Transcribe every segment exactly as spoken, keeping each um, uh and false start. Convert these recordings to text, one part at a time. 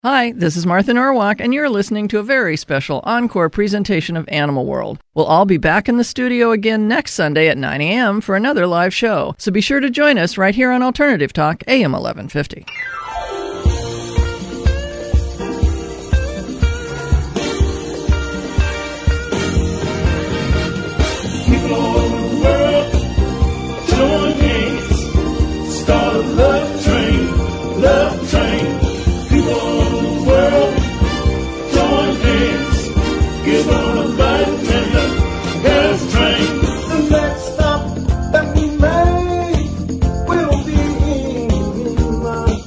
Hi, this is Martha Norwalk, and you're listening to a very special encore presentation of Animal World. We'll all be back in the studio again next Sunday at nine a.m. for another live show, so be sure to join us right here on Alternative Talk, A M eleven fifty. People all over the world, join hands, start a love train, love train. People all over the world, join hands, get on a bike and the gas train. The next stop that we make will be in Russia.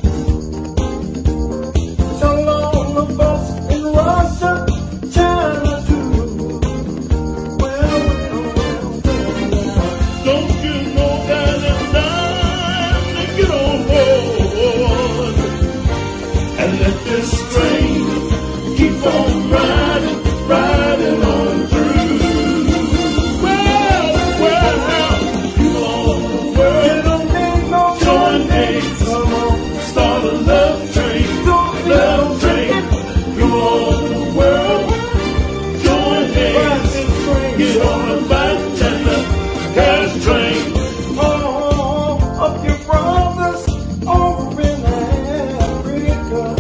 So long the bus in Russia, China too. Well, well, well, well. Don't you know that it's time to get on board and let this train keep on riding, riding on through. Well, well, people all over the world, join hands, start a love train, love train. People all over the world, join hands, get on a bike and the gas train. Oh, up your brothers over in Africa.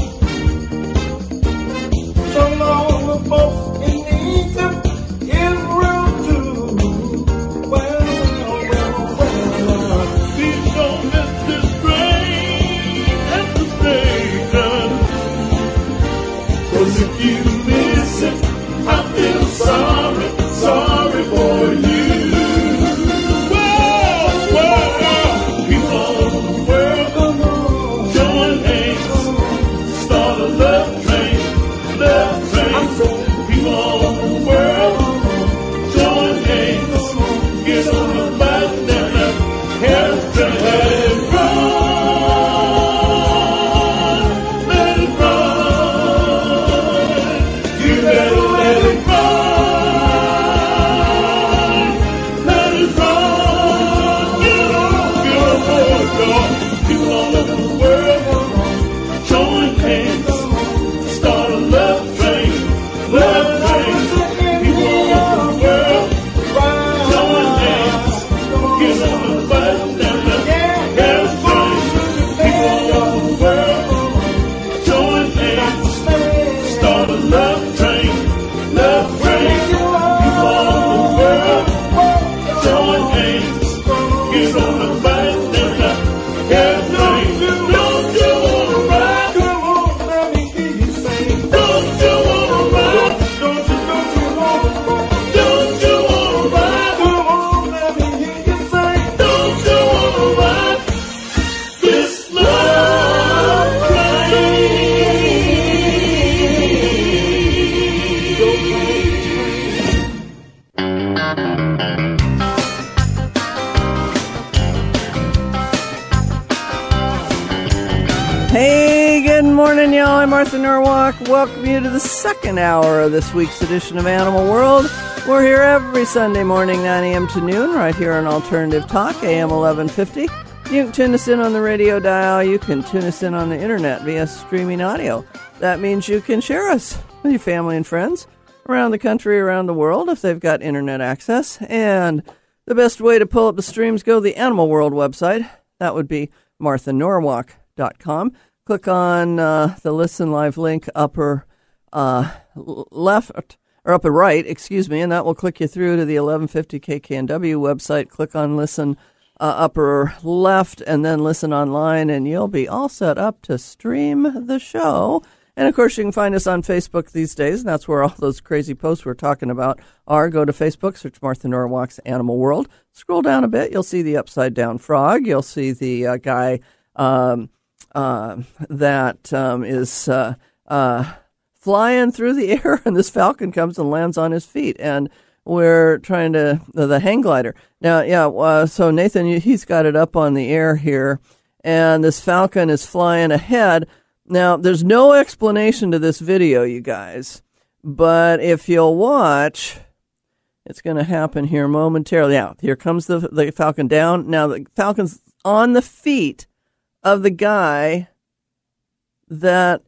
So long the folks in Egypt, Israel too. Well, well, well, well. Please don't miss this train at the station. 'Cause if you miss it, I feel sorry, sorry for you. Well, well, people all over the world, join hands, start a love train, love train. People all over the world, join hands, get on the bike and the gas train. Let it run, let it run. You better let it run, let it run. Get on, get on board, y'all. People all over the world, join hands, start a love train, love train. People all over the world, join hands, get on the bus and the gas train. People all over the world, join hands, start a love train, love train. People all over the world, join hands, get on the bus and the gas train. Don't you wanna ride? Come on, let me hear you say. Don't you wanna ride? Don't you, don't you wanna ride? Don't you wanna ride? Come on, let me hear you say. Don't you wanna ride this love train? Hey, good morning, y'all. I'm Martha Norwalk. Welcome you to the second hour of this week's edition of Animal World. We're here every Sunday morning, nine a.m. to noon, right here on Alternative Talk, A M eleven fifty. You can tune us in on the radio dial. You can tune us in on the internet via streaming audio. That means you can share us with your family and friends around the country, around the world, if they've got internet access. And the best way to pull up the streams, go to the Animal World website. That would be martha norwalk dot com. Click on uh, the Listen Live link upper uh, left, or upper right, excuse me, and that will click you through to the eleven fifty K K N W website. Click on Listen uh, upper left, and then Listen Online, and you'll be all set up to stream the show. And, of course, you can find us on Facebook these days, and that's where all those crazy posts we're talking about are. Go to Facebook, search Martha Norwalk's Animal World. Scroll down a bit, you'll see the upside-down frog. You'll see the uh, guy um, uh, that um, is uh, uh, flying through the air, and this falcon comes and lands on his feet. And we're trying to, uh, the hang glider. Now, yeah, uh, so Nathan, he's got it up on the air here, and this falcon is flying ahead. Now, there's no explanation to this video, you guys, but if you'll watch, it's going to happen here momentarily. Now, here comes the, the falcon down. Now, the falcon's on the feet of the guy that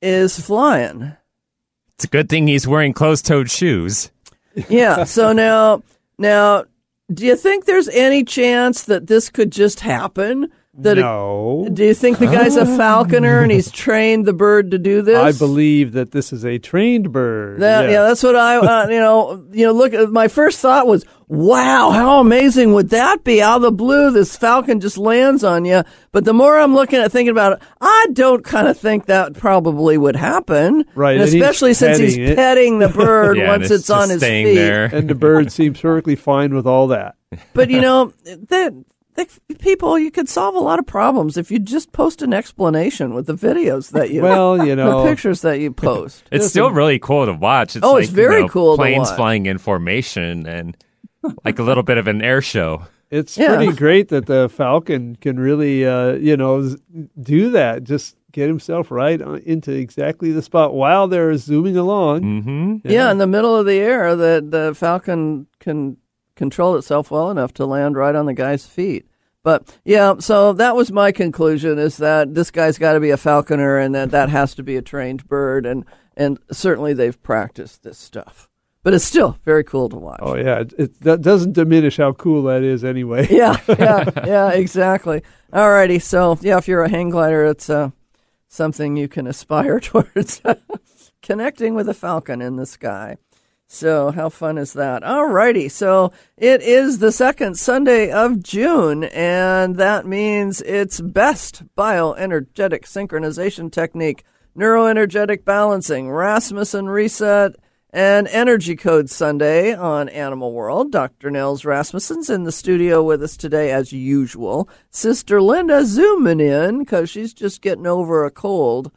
is flying. It's a good thing he's wearing closed-toed shoes. Yeah. So now, now, do you think there's any chance that this could just happen? That no. A, do you think the guy's a falconer and he's trained the bird to do this? I believe that this is a trained bird. That, yes. Yeah, that's what I, uh, you know, you know. Look, my first thought was, wow, how amazing would that be? Out of the blue, this falcon just lands on you. But the more I'm looking at thinking about it, I don't kind of think that probably would happen. Right, and and especially he's since he's petting it. petting the bird Yeah, once and it's, on his staying feet. there. And the bird seems perfectly fine with all that. But you know that. The people, you could solve a lot of problems if you just post an explanation with the videos that you, Well, you know, the pictures that you post. It's still really cool to watch. It's Oh, like, it's very you know, cool to planes watch. flying in formation and like a little bit of an air show. it's Yeah. pretty great that the falcon can really, uh, you know, z- do that. Just get himself right on, into exactly the spot while they're zooming along. Mm-hmm. Yeah, in the middle of the air, the the falcon can control itself well enough to land right on the guy's feet. But yeah, so that was my conclusion: is that this guy's got to be a falconer, and that that has to be a trained bird, and and certainly they've practiced this stuff. But it's still very cool to watch. Oh yeah, it, it that doesn't diminish how cool that is anyway. Yeah, yeah, yeah, exactly. Alrighty, so yeah, if you're a hang glider, it's uh, something you can aspire towards. Connecting with a falcon in the sky. So how fun is that? Alrighty, so it is the second Sunday of June, and that means it's Best Bioenergetic Synchronization Technique, Neuroenergetic Balancing, Rasmussen Reset, and Energy Code Sunday on Animal World. Doctor Nels Rasmussen's in the studio with us today as usual. Sister Linda zooming in because she's just getting over a cold,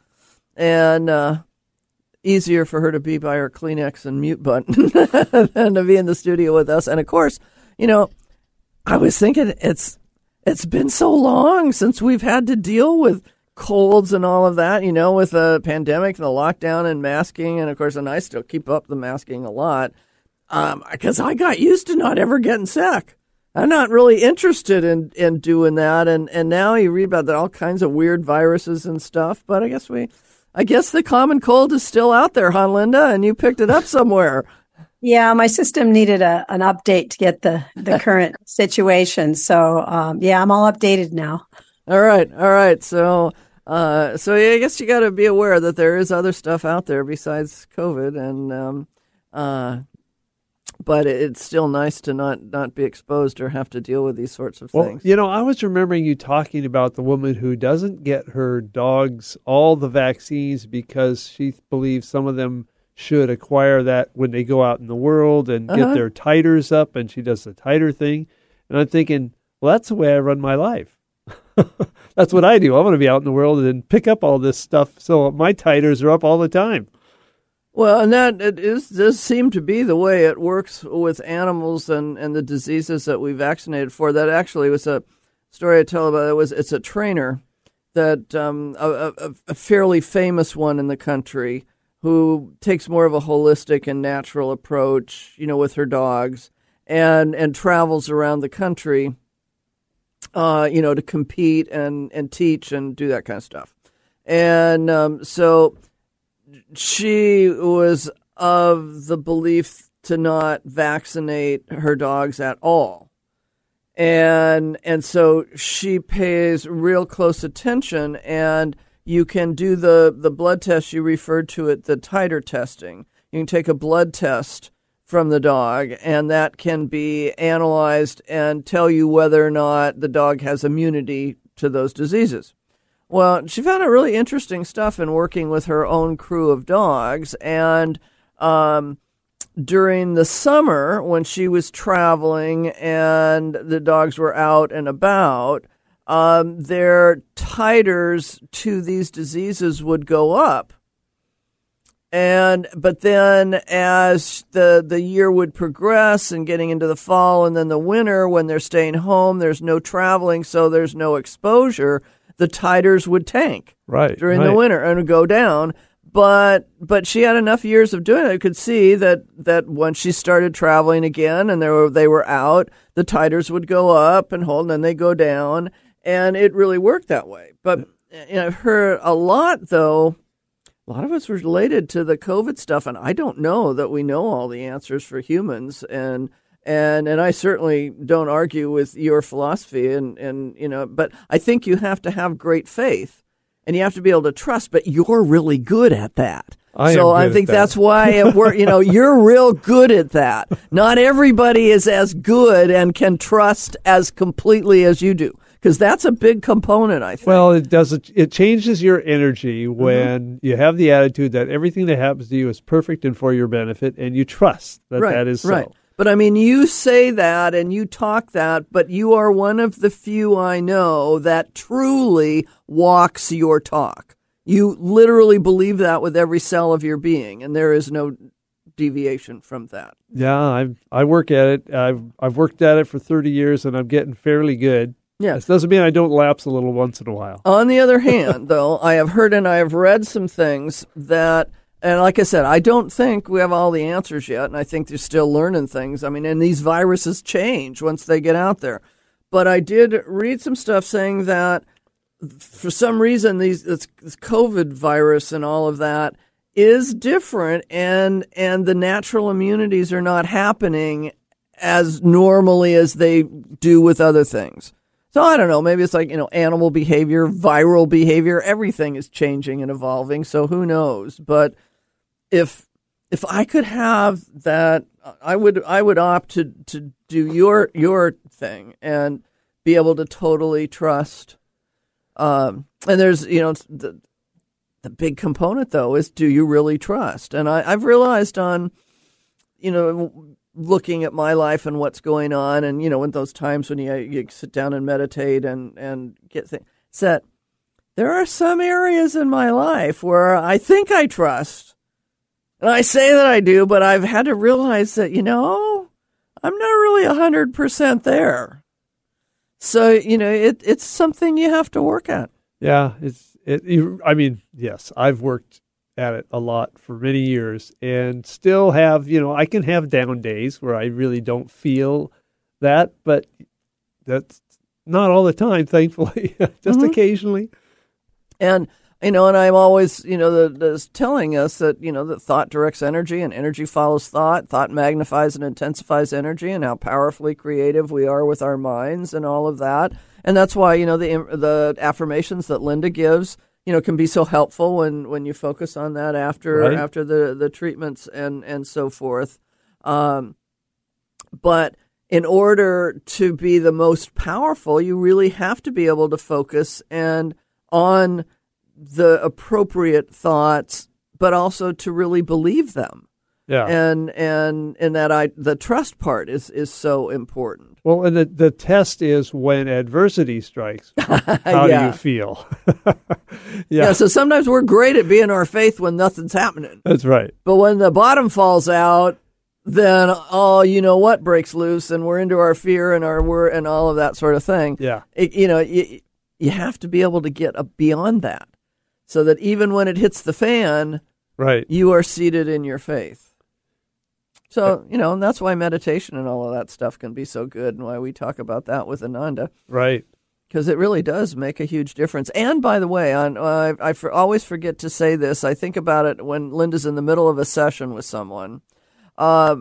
and uh, easier for her to be by her Kleenex and mute button than to be in the studio with us. And of course, you know, I was thinking it's it's been so long since we've had to deal with colds and all of that, you know, with the pandemic, the lockdown and masking. And of course, and I still keep up the masking a lot um, because I got used to not ever getting sick. I'm not really interested in, in doing that. And, and now you read about all kinds of weird viruses and stuff. But I guess we, I guess the common cold is still out there, huh, Linda? And you picked it up somewhere. Yeah, my system needed a an update to get the, the current situation. So, um, yeah, I'm all updated now. All right, all right. So, uh, so yeah, I guess you got to be aware that there is other stuff out there besides COVID, and um, uh, but it's still nice to not not be exposed or have to deal with these sorts of Well, things. you know, I was remembering you talking about the woman who doesn't get her dogs all the vaccines because she believes some of them should acquire that when they go out in the world and get Uh-huh. their titers up, and she does the titer thing. And I'm thinking, well, that's the way I run my life. That's what I do. I want to be out in the world and pick up all this stuff so my titers are up all the time. Well, and that it is does seem to be the way it works with animals and, and the diseases that we vaccinated for. That actually was a story I tell about. It was it's a trainer that um, a, a, a fairly famous one in the country who takes more of a holistic and natural approach, you know, with her dogs, and and travels around the country, uh, you know, to compete and, and teach and do that kind of stuff. And um, so she was of the belief to not vaccinate her dogs at all. And and so she pays real close attention, and you can do the, the blood test. You referred to it, the titer testing. You can take a blood test from the dog, and that can be analyzed and tell you whether or not the dog has immunity to those diseases. Well, she found it really interesting stuff in working with her own crew of dogs, and um, during the summer when she was traveling and the dogs were out and about, um, their titers to these diseases would go up. And but then as the the year would progress and getting into the fall and then the winter, when they're staying home, there's no traveling, so there's no exposure, the titers would tank Right. during right. the winter and would go down. But but she had enough years of doing it. I could see that that once she started traveling again and they were they were out, the titers would go up and hold, and then they go down, and it really worked that way. But you know, I've heard a lot though a lot of it's related to the COVID stuff, and I don't know that we know all the answers for humans, and and and I certainly don't argue with your philosophy, and and you know, but I think you have to have great faith, and you have to be able to trust. But you're really good at that. I so am I good think at that. that's why it wor- you know you're real good at that. Not everybody is as good and can trust as completely as you do, because that's a big component, I think. Well, it does. It changes your energy when mm-hmm. you have the attitude that everything that happens to you is perfect and for your benefit, and you trust that right, that is so. Right. But I mean, you say that and you talk that, but you are one of the few I know that truly walks your talk. You literally believe that with every cell of your being, and there is no deviation from that. Yeah, I I work at it. I've I've worked at it for thirty years, and I'm getting fairly good. Yeah. This doesn't mean I don't lapse a little once in a while. On the other hand, though, I have heard and I have read some things that, and like I said, I don't think we have all the answers yet, and I think they're still learning things. I mean, and these viruses change once they get out there. But I did read some stuff saying that for some reason, these this, this COVID virus and all of that is different, and and the natural immunities are not happening as normally as they do with other things. So I don't know, maybe it's like, you know, animal behavior, viral behavior, everything is changing and evolving, so who knows? But if if I could have that, I would I would opt to, to do your your thing and be able to totally trust. Um, and there's, you know, the, the big component, though, is do you really trust? And I, I've realized on, you know, looking at my life and what's going on, and, you know, in those times when you, you sit down and meditate and, and get things, that there are some areas in my life where I think I trust. And I say that I do, but I've had to realize that, you know, I'm not really one hundred percent there. So, you know, it, it's something you have to work at. Yeah, it's. It, you, I mean, yes, I've worked at it a lot for many years, and still have. You know, I can have down days where I really don't feel that, but that's not all the time, thankfully. Just mm-hmm. occasionally. And you know, and I'm always, you know, the, the telling us that, you know, that thought directs energy and energy follows thought. Thought magnifies and intensifies energy, and how powerfully creative we are with our minds and all of that. And that's why, you know, the the affirmations that Linda gives, you know, can be so helpful when, when you focus on that after right. after the, the treatments and, and so forth. Um, but in order to be the most powerful, you really have to be able to focus and on the appropriate thoughts, but also to really believe them. Yeah. And and and that I the trust part is, is so important. Well, and the the test is when adversity strikes, how yeah. do you feel? yeah. yeah. So sometimes we're great at being our faith when nothing's happening. That's right. But when the bottom falls out, then oh, you know what breaks loose, and we're into our fear and our wor and all of that sort of thing. Yeah. It, you know, you, you have to be able to get a, beyond that, so that even when it hits the fan, right, you are seated in your faith. So, you know, and that's why meditation and all of that stuff can be so good, and why we talk about that with Ananda. Right. Because it really does make a huge difference. And by the way, on, uh, I, I for, always forget to say this. I think about it when Linda's in the middle of a session with someone. Uh,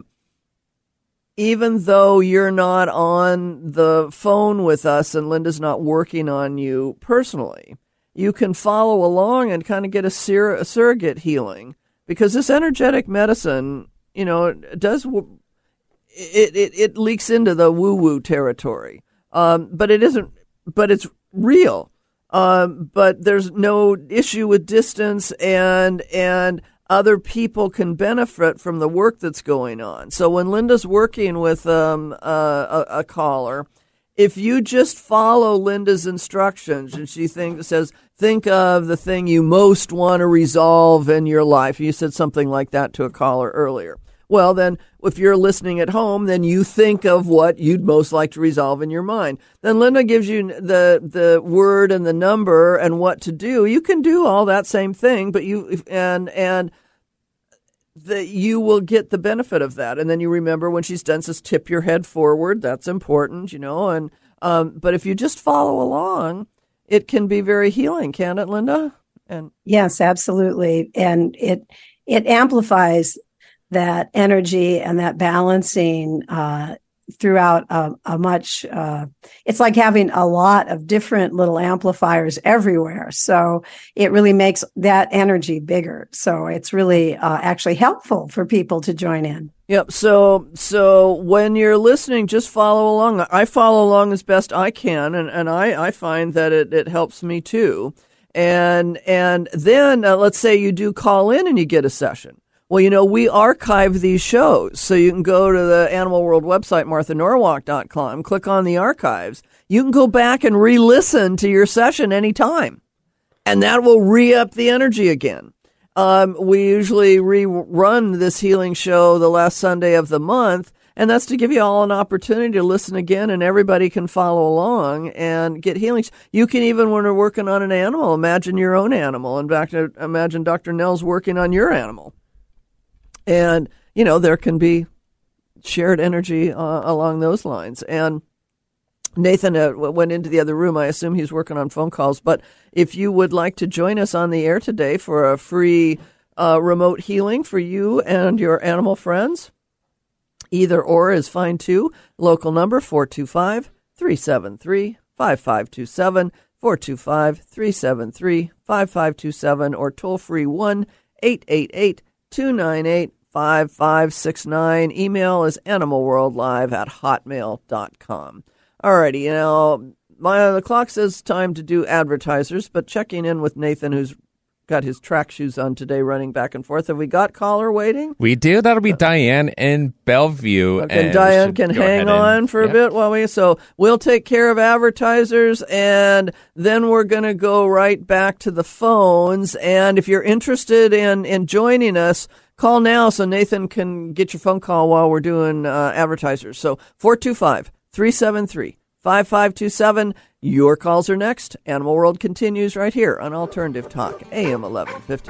even though you're not on the phone with us and Linda's not working on you personally, you can follow along and kind of get a, sur- a surrogate healing. Because this energetic medicine, you know, it does it, it, it leaks into the woo-woo territory. Um, but it isn't, but it's real. Um, but there's no issue with distance, and and other people can benefit from the work that's going on. So when Linda's working with um, uh, a, a caller, if you just follow Linda's instructions, and she think, says, think of the thing you most want to resolve in your life. You said something like that to a caller earlier. Well, then, if you're listening at home, then you think of what you'd most like to resolve in your mind. Then Linda gives you the the word and the number and what to do. You can do all that same thing, but you and and the, you will get the benefit of that. And then you remember when she's done, says tip your head forward. That's important, you know. And um, but if you just follow along, it can be very healing, can't it, Linda? And yes, absolutely. And it it amplifies that energy and that balancing uh, throughout a, a much, uh, it's like having a lot of different little amplifiers everywhere. So it really makes that energy bigger. So it's really uh, actually helpful for people to join in. Yep. So, so when you're listening, just follow along. I follow along as best I can, and, and I, I find that it, it helps me too. And, and then uh, let's say you do call in and you get a session. Well, you know, we archive these shows, so you can go to the Animal World website, martha norwalk dot com, click on the archives. You can go back and re-listen to your session anytime, and that will re-up the energy again. Um, we usually rerun this healing show the last Sunday of the month, and that's to give you all an opportunity to listen again, and everybody can follow along and get healing. You can even, when we're working on an animal, imagine your own animal. In fact, imagine Doctor Nell's working on your animal. And, you know, there can be shared energy uh, along those lines. And Nathan uh, went into the other room. I assume he's working on phone calls. But if you would like to join us on the air today for a free uh, remote healing for you and your animal friends, either or is fine too. Local number four two five, three seven three, five five two seven, four two five, three seven three, five five two seven, or toll free one eight eight eight, two nine eight, five five six nine. Email is animalworldlive at hotmail dot com. Alrighty, you know, my the clock says time to do advertisers, but checking in with Nathan, who's got his track shoes on today, running back and forth. Have we got caller waiting? We do. That'll be Diane in Bellevue. Okay, and Diane can hang on and, for a yeah. bit while we. So we'll take care of advertisers, and then we're going to go right back to the phones. And if you're interested in in joining us, call now so Nathan can get your phone call while we're doing uh, advertisers. So four two five, three seven three, five five two seven. Your calls are next. Animal World continues right here on Alternative Talk, A M eleven fifty.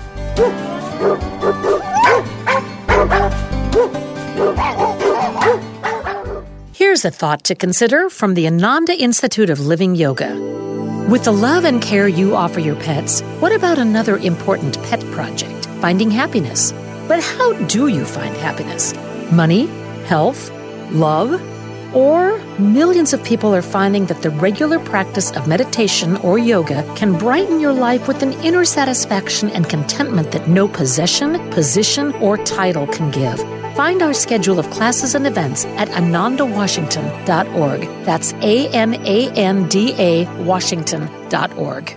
Here's a thought to consider from the Ananda Institute of Living Yoga. With the love and care you offer your pets, what about another important pet project, finding happiness? But how do you find happiness? Money? Health? Love? Or millions of people are finding that the regular practice of meditation or yoga can brighten your life with an inner satisfaction and contentment that no possession, position, or title can give. Find our schedule of classes and events at ananda washington dot org. That's A N A N D A Washington dot org.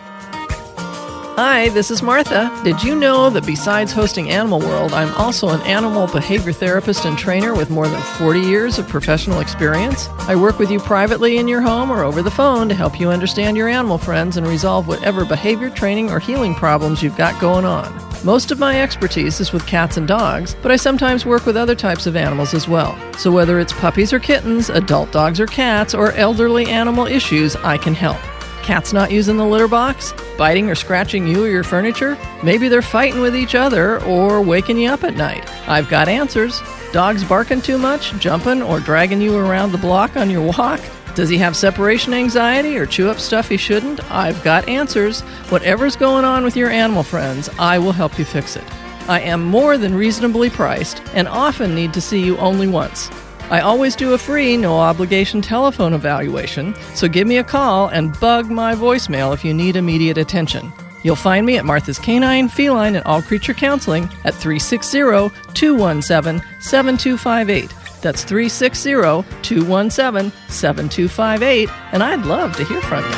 Hi, this is Martha. Did you know that besides hosting Animal World, I'm also an animal behavior therapist and trainer with more than forty years of professional experience? I work with you privately in your home or over the phone to help you understand your animal friends and resolve whatever behavior training or healing problems you've got going on. Most of my expertise is with cats and dogs, but I sometimes work with other types of animals as well. So whether it's puppies or kittens, adult dogs or cats, or elderly animal issues, I can help. Cats not using the litter box? Biting or scratching you or your furniture? Maybe they're fighting with each other or waking you up at night. I've got answers. Dogs barking too much, jumping or dragging you around the block on your walk? Does he have separation anxiety or chew up stuff he shouldn't? I've got answers. Whatever's going on with your animal friends, I will help you fix it. I am more than reasonably priced and often need to see you only once. I always do a free, no-obligation telephone evaluation, so give me a call and bug my voicemail if you need immediate attention. You'll find me at Martha's Canine, Feline, and All Creature Counseling at three six zero, two one seven, seven two five eight. That's three six zero, two one seven, seven two five eight, and I'd love to hear from you.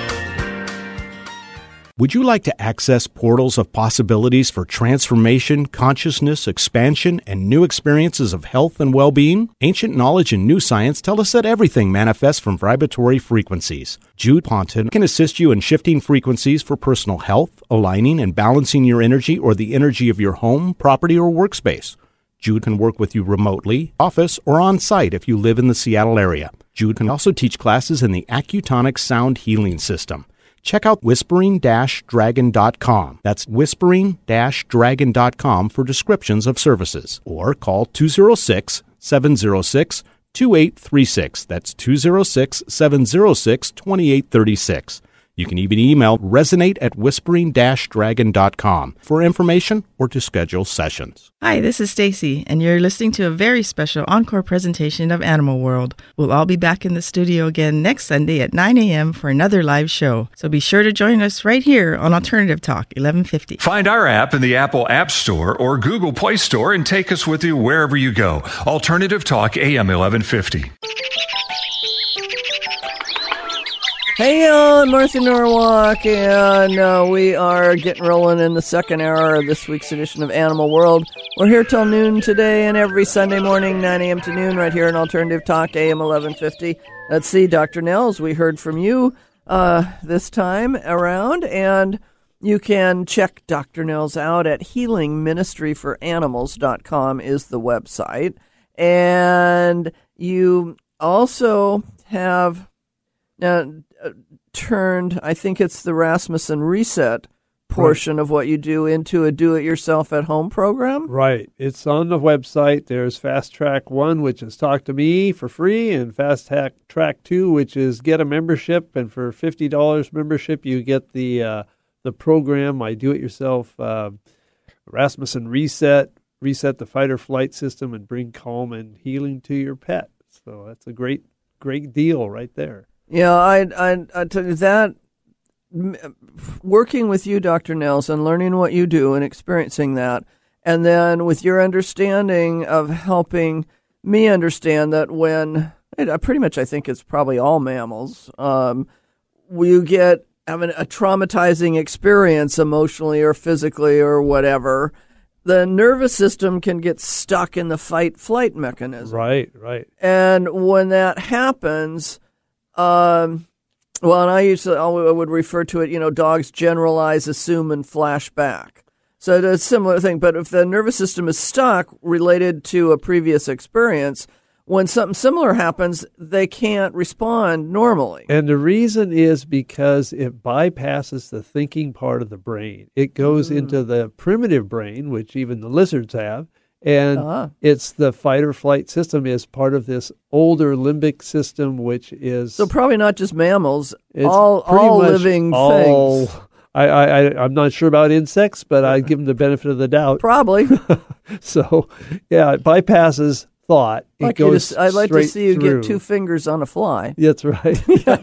Would you like to access portals of possibilities for transformation, consciousness, expansion, and new experiences of health and well-being? Ancient knowledge and new science tell us that everything manifests from vibratory frequencies. Jude Ponton can assist you in shifting frequencies for personal health, aligning and balancing your energy or the energy of your home, property, or workspace. Jude can work with you remotely, office, or on-site if you live in the Seattle area. Jude can also teach classes in the Accutonic Sound Healing System. Check out whispering dash dragon dot com. That's whispering dash dragon dot com for descriptions of services. Or call two oh six, seven oh six, two eight three six. That's two oh six, seven oh six, two eight three six. You can even email resonate at whispering dash dragon dot com for information or to schedule sessions. Hi, this is Stacy, and you're listening to a very special encore presentation of Animal World. We'll all be back in the studio again next Sunday at nine a.m. for another live show. So be sure to join us right here on Alternative Talk, eleven fifty. Find our app in the Apple App Store or Google Play Store and take us with you wherever you go. Alternative Talk, A M eleven fifty. Hey, I'm Martha Norwalk, and uh, we are getting rolling in the second hour of this week's edition of Animal World. We're here till noon today, and every Sunday morning, nine a.m. to noon, right here in Alternative Talk, A M eleven fifty. Let's see, Doctor Nels, we heard from you uh, this time around, and you can check Doctor Nels out at healing ministry for animals dot com is the website. And you also have... Now, uh, turned, I think it's the Rasmussen Reset portion right. of what you do into a do-it-yourself at home program? Right. It's on the website. There's Fast Track one, which is Talk to Me for free, and Fast Track two, which is get a membership, and for fifty dollars membership, you get the uh, the program, my do-it-yourself uh, Rasmussen Reset, reset the fight or flight system and bring calm and healing to your pet. So that's a great, great deal right there. Yeah, I, I, I tell you that, working with you, Doctor Nelson, learning what you do and experiencing that, and then with your understanding of helping me understand that when, I pretty much I think it's probably all mammals, um, you get having a traumatizing experience emotionally or physically or whatever, the nervous system can get stuck in the fight-flight mechanism. Right, right. And when that happens... Um, well, and I usually I would refer to it, you know, dogs generalize, assume, and flash back. So it's a similar thing. But if the nervous system is stuck related to a previous experience, when something similar happens, they can't respond normally. And the reason is because it bypasses the thinking part of the brain. It goes mm. into the primitive brain, which even the lizards have. And uh-huh. it's the fight or flight system is part of this older limbic system, which is... So probably not just mammals, all all living all, things. I, I, I'm not sure about insects, but I give them the benefit of the doubt. Probably. So, yeah, it bypasses thought. It like goes to, I'd like to see you through. get two fingers on a fly. That's right.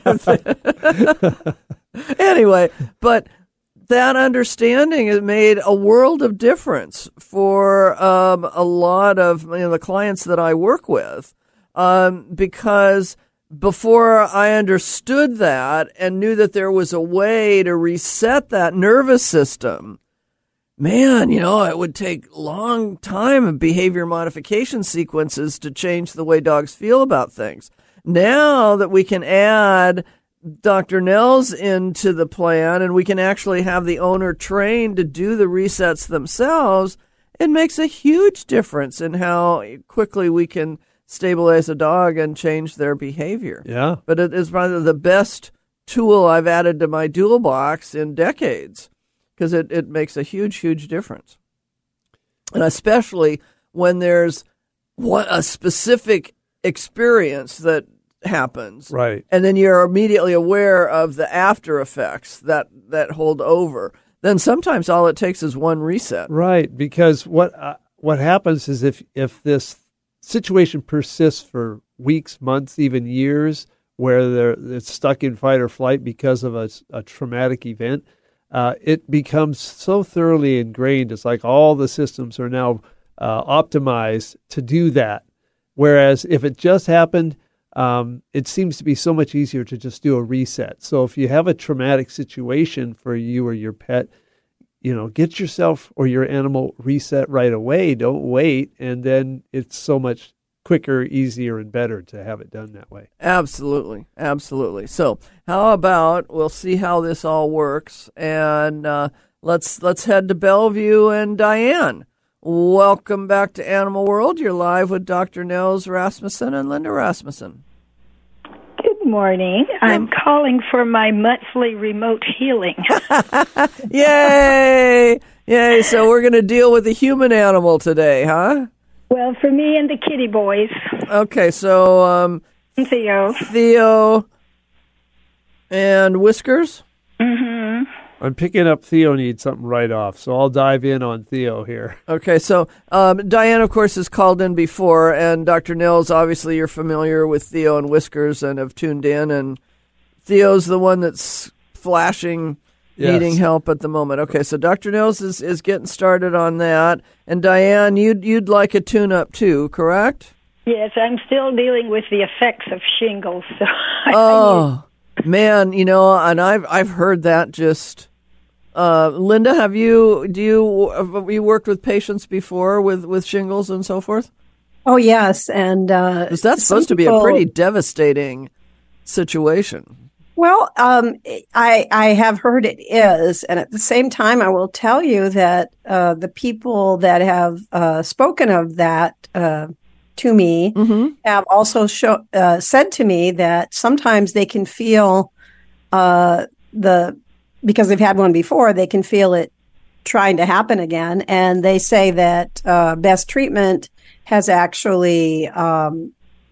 Anyway, but... that understanding has made a world of difference for um, a lot of you know, the clients that I work with, um, because before I understood that and knew that there was a way to reset that nervous system, man, you know, it would take a long time of behavior modification sequences to change the way dogs feel about things. Now that we can add Doctor Nels into the plan and we can actually have the owner trained to do the resets themselves, it makes a huge difference in how quickly we can stabilize a dog and change their behavior. Yeah. But it is probably the best tool I've added to my Dual Box in decades because it, it makes a huge, huge difference. And especially when there's what a specific experience that happens, right? And then you're immediately aware of the after effects that that hold over. Then sometimes all it takes is one reset, right? Because what uh, what happens is if if this situation persists for weeks, months, even years, where they're it's stuck in fight or flight because of a, a traumatic event, uh, it becomes so thoroughly ingrained. It's like all the systems are now uh, optimized to do that. Whereas if it just happened, Um, it seems to be so much easier to just do a reset. So if you have a traumatic situation for you or your pet, you know, get yourself or your animal reset right away. Don't wait. And then it's so much quicker, easier, and better to have it done that way. Absolutely. Absolutely. So how about we'll see how this all works. And uh, let's let's head to Bellevue and Diane. Welcome back to Animal World. You're live with Doctor Nels Rasmussen and Linda Rasmussen. Good morning. I'm calling for my monthly remote healing. Yay! Yay! So we're going to deal with the human animal today, huh? Well, for me and the kitty boys. Okay, so... Um, Theo. Theo and Whiskers? Mm-hmm. I'm picking up Theo needs something right off, so I'll dive in on Theo here. Okay, so um, Diane, of course, has called in before, and Doctor Nils, obviously you're familiar with Theo and Whiskers and have tuned in, and Theo's the one that's flashing, Yes. needing help at the moment. Okay, so Doctor Nils is, is getting started on that, and Diane, you'd, you'd like a tune-up too, correct? Yes, I'm still dealing with the effects of shingles. So I, Oh, man, you know, and I've I've heard that just... Uh, Linda, have you, do you, have you worked with patients before with, with shingles and so forth? Oh, yes. And uh, Because that's supposed to be people- a pretty devastating situation. Well, um, I I have heard it is, and at the same time, I will tell you that uh, the people that have uh, spoken of that uh, to me Mm-hmm. have also show, uh, said to me that sometimes they can feel uh, the because they've had one before, they can feel it trying to happen again, and they say that uh, best treatment has actually um,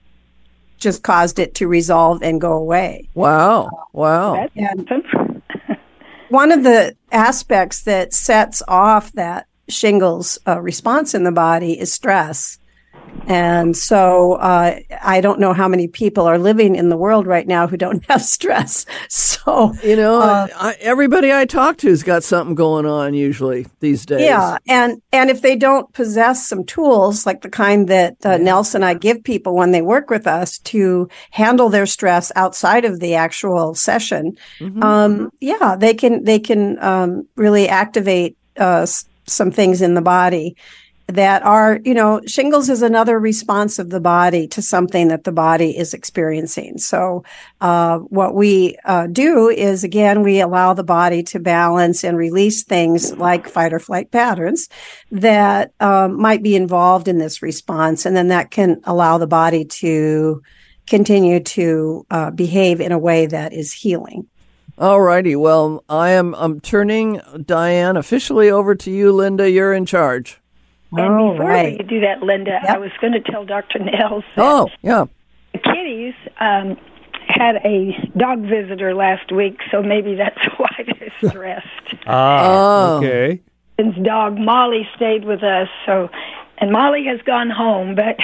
just caused it to resolve and go away. Wow. Wow. that's awesome. One of the aspects that sets off that shingles uh, response in the body is stress. And so uh, I don't know how many people are living in the world right now who don't have stress. So, You know, uh, I, everybody I talk to's got something going on usually these days. yeah. And, and if they don't possess some tools like the kind that uh, Nelson and I give people when they work with us to handle their stress outside of the actual session, Mhm. um, yeah, they can, they can um, really activate uh, s- some things in the body that are, you know, shingles is another response of the body to something that the body is experiencing. So, uh, what we uh, do is, again, we allow the body to balance and release things like fight or flight patterns that um, might be involved in this response. And then that can allow the body to continue to uh, behave in a way that is healing. All righty. Well, I am, I'm turning Diane officially over to you, Linda. You're in charge. And All before right. we do that, Linda, I was going to tell Doctor Nels that Oh, yeah. the kitties um, had a dog visitor last week, so maybe that's why they're stressed. Ah, Oh. okay. His dog Molly stayed with us, so and Molly has gone home, but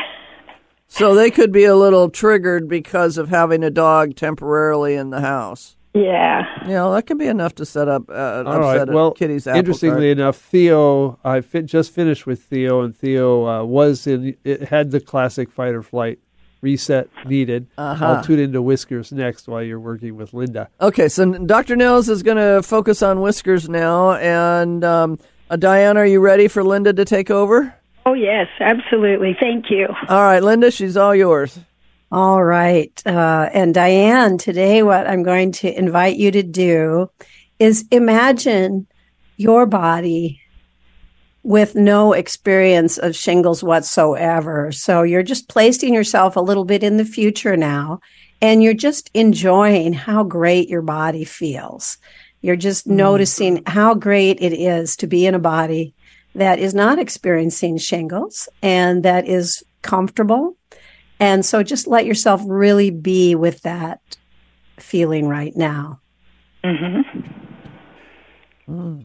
So they could be a little triggered because of having a dog temporarily in the house. yeah. You know, that can be enough to set up, uh, All upset right. Well, a kitty's apple interestingly cart. enough, Theo, I fi- just finished with Theo, and Theo uh, was in. It had the classic fight or flight reset needed. Uh-huh. I'll tune into Whiskers next while you're working with Linda. Okay, so Doctor Nils is going to focus on Whiskers now. And um, uh, Diane, are you ready for Linda to take over? Oh, yes, absolutely. Thank you. All right, Linda, she's all yours. All right. Uh, and Diane, today what I'm going to invite you to do is imagine your body with no experience of shingles whatsoever. So you're just placing yourself a little bit in the future now, and you're just enjoying how great your body feels. You're just mm. noticing how great it is to be in a body that is not experiencing shingles and that is comfortable. And so just let yourself really be with that feeling right now. Mm-hmm. Mm.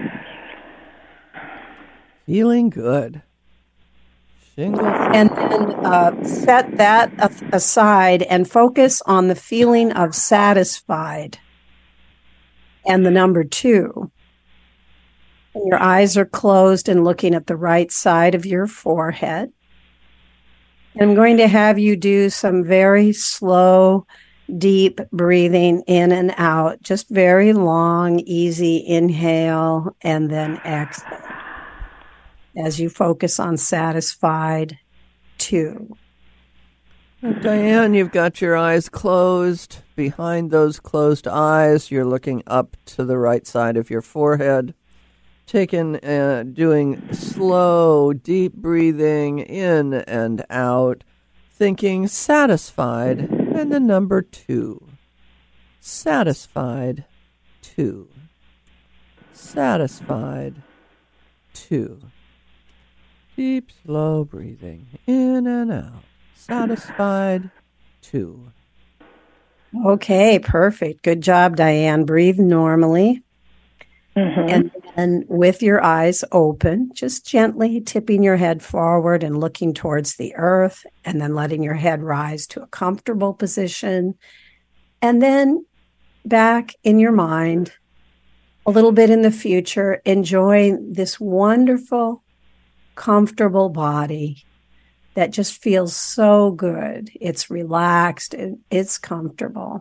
Feeling good. Shingles. And then uh, set that aside and focus on the feeling of satisfied. And the number two. Your eyes are closed and looking at the right side of your forehead. I'm going to have you do some very slow, deep breathing in and out, just very long, easy inhale and then exhale as you focus on satisfied two. Diane, you've got your eyes closed. Behind those closed eyes, you're looking up to the right side of your forehead. Taking, uh, doing slow, deep breathing in and out, thinking satisfied, and the number two. Satisfied, two. Satisfied, two. Deep, slow breathing in and out. Satisfied, two. Okay, perfect. Good job, Diane. Breathe normally. Mm-hmm. And then with your eyes open, just gently tipping your head forward and looking towards the earth, and then letting your head rise to a comfortable position. And then back in your mind, a little bit in the future, enjoying this wonderful, comfortable body that just feels so good. It's relaxed and it's comfortable.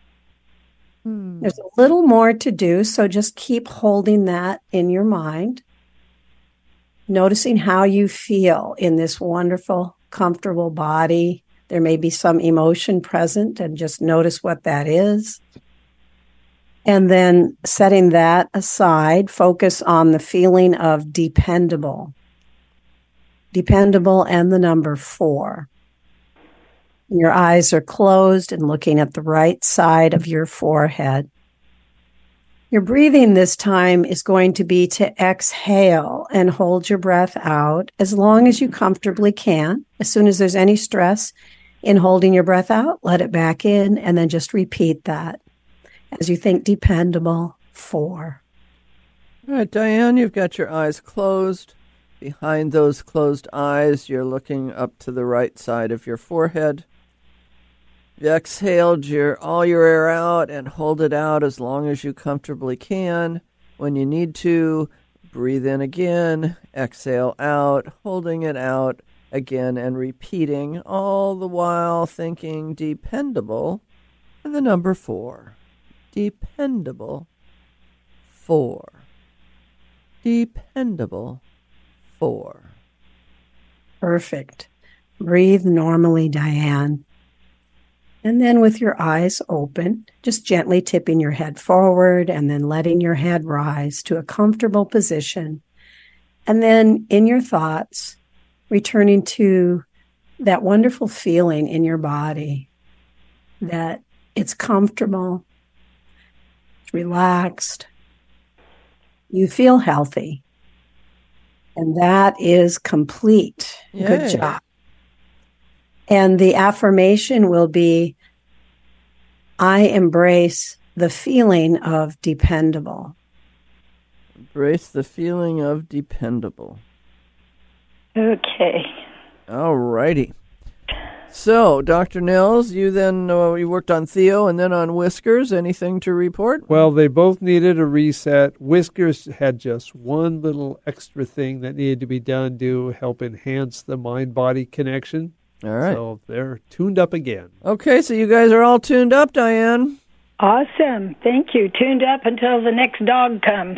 Hmm. There's a little more to do, so just keep holding that in your mind, noticing how you feel in this wonderful, comfortable body. There may be some emotion present, and just notice what that is. And then setting that aside, focus on the feeling of dependable. Dependable and the number four. Your eyes are closed and looking at the right side of your forehead. Your breathing this time is going to be to exhale and hold your breath out as long as you comfortably can. As soon as there's any stress in holding your breath out, let it back in, and then just repeat that as you think dependable, four. All right, Diane, you've got your eyes closed. Behind those closed eyes, you're looking up to the right side of your forehead. You exhaled your all your air out and hold it out as long as you comfortably can. When you need to, breathe in again, exhale out, holding it out again and repeating, all the while thinking dependable and the number four. Dependable, four. Dependable, four. Perfect. Breathe normally, Diane. And then with your eyes open, just gently tipping your head forward and then letting your head rise to a comfortable position. And then in your thoughts, returning to that wonderful feeling in your body that it's comfortable, it's relaxed, you feel healthy. And that is complete. Yay. Good job. And the affirmation will be, I embrace the feeling of dependable. Embrace the feeling of dependable. Okay. All righty. So, Doctor Nils, you then uh, you worked on Theo and then on Whiskers. Anything to report? Well, they both needed a reset. Whiskers had just one little extra thing that needed to be done to help enhance the mind-body connection. All right. So they're tuned up again. Okay, so you guys are all tuned up, Diane. Awesome. Thank you. Tuned up until the next dog comes.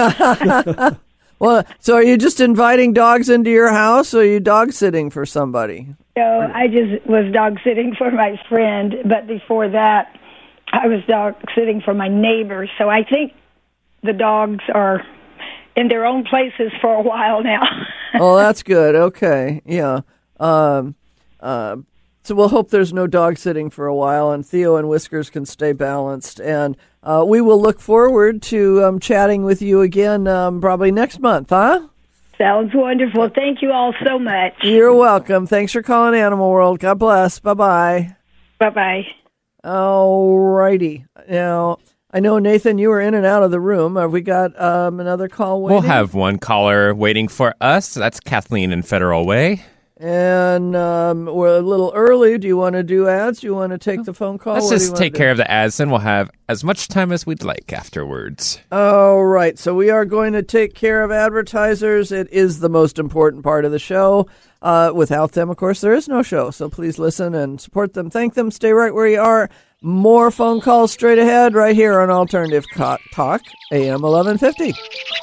Well, so are you just inviting dogs into your house, or are you dog sitting for somebody? So I just was dog sitting for my friend, but before that, I was dog sitting for my neighbors. So I think the dogs are in their own places for a while now. Oh, that's good. Okay. Yeah. Um, uh, so we'll hope there's no dog sitting for a while, and Theo and Whiskers can stay balanced. And uh, we will look forward to um, chatting with you again um, probably next month, huh? Sounds wonderful. Thank you all so much. You're welcome. Thanks for calling Animal World. God bless. Bye-bye. Bye-bye. All righty. Now, I know, Nathan, you were in and out of the room. Have we got um, another call waiting? We'll have one caller waiting for us. That's Kathleen in Federal Way. And um, we're a little early. Do you want to do ads? Do you want to take the phone call? Let's What do you just wanna take do? care of the ads, and we'll have as much time as we'd like afterwards. All right. So we are going to take care of advertisers. It is the most important part of the show. Uh, without them, of course, there is no show. So please listen and support them. Thank them. Stay right where you are. More phone calls straight ahead right here on Alternative Talk, A M eleven fifty.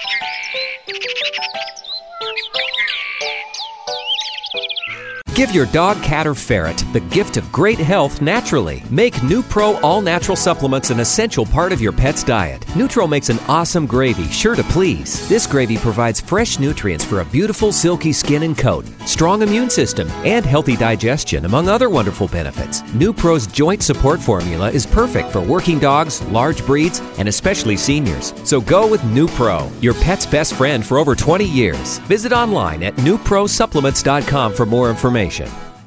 Give your dog, cat, or ferret the gift of great health naturally. Make NuPro all-natural supplements an essential part of your pet's diet. Nutro makes an awesome gravy, sure to please. This gravy provides fresh nutrients for a beautiful, silky skin and coat, strong immune system, and healthy digestion, among other wonderful benefits. NuPro's joint support formula is perfect for working dogs, large breeds, and especially seniors. So go with NuPro, your pet's best friend for over twenty years. Visit online at new pro supplements dot com for more information.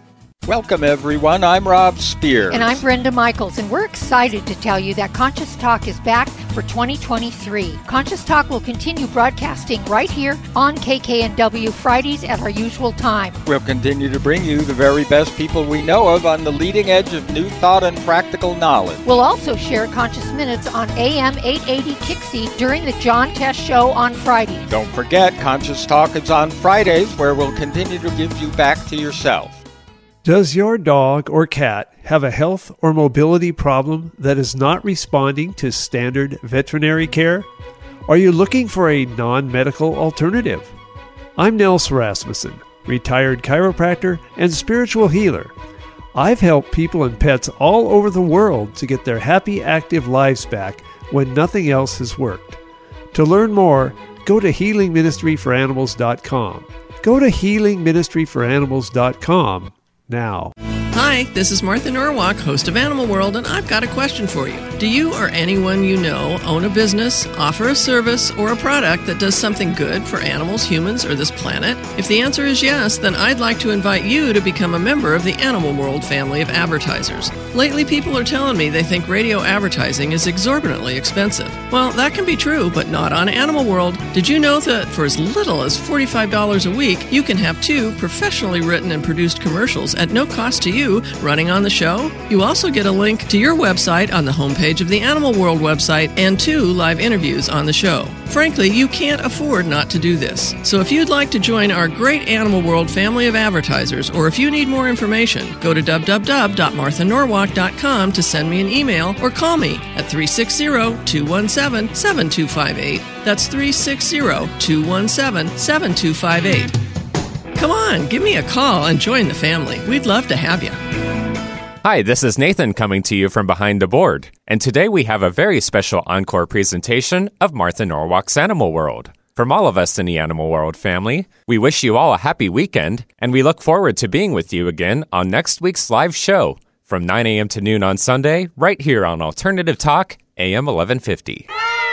Welcome, everyone. I'm Rob Spears. And I'm Brenda Michaels, and we're excited to tell you that Conscious Talk is back for twenty twenty-three. Conscious Talk will continue broadcasting right here on K K N W Fridays at our usual time. We'll continue to bring you the very best people we know of on the leading edge of new thought and practical knowledge. We'll also share Conscious Minutes on A M eight eighty Kixie during the John Test Show on Fridays. Don't forget, Conscious Talk is on Fridays, where we'll continue to give you back to yourself. Does your dog or cat have a health or mobility problem that is not responding to standard veterinary care? Are you looking for a non-medical alternative? I'm Nels Rasmussen, retired chiropractor and spiritual healer. I've helped people and pets all over the world to get their happy, active lives back when nothing else has worked. To learn more, go to healing ministry for animals dot com. Go to healing ministry for animals dot com now. Hi, this is Martha Norwalk, host of Animal World, and I've got a question for you. Do you or anyone you know own a business, offer a service, or a product that does something good for animals, humans, or this planet? If the answer is yes, then I'd like to invite you to become a member of the Animal World family of advertisers. Lately, people are telling me they think radio advertising is exorbitantly expensive. Well, that can be true, but not on Animal World. Did you know that for as little as forty-five dollars a week, you can have two professionally written and produced commercials at no cost to you running on the show? You also get a link to your website on the homepage of the Animal World website and two live interviews on the show. Frankly, you can't afford not to do this. So if you'd like to join our great Animal World family of advertisers, or if you need more information, go to w w w dot martha norwalk dot com to send me an email or call me at three six zero, two one seven, seven two five eight. That's three six zero, two one seven, seven two five eight. Come on, give me a call and join the family. We'd love to have you. Hi, this is Nathan coming to you from behind the board, and today we have a very special encore presentation of Martha Norwalk's Animal World. From all of us in the Animal World family, we wish you all a happy weekend, and we look forward to being with you again on next week's live show from nine a.m. to noon on Sunday, right here on Alternative Talk, A M eleven fifty.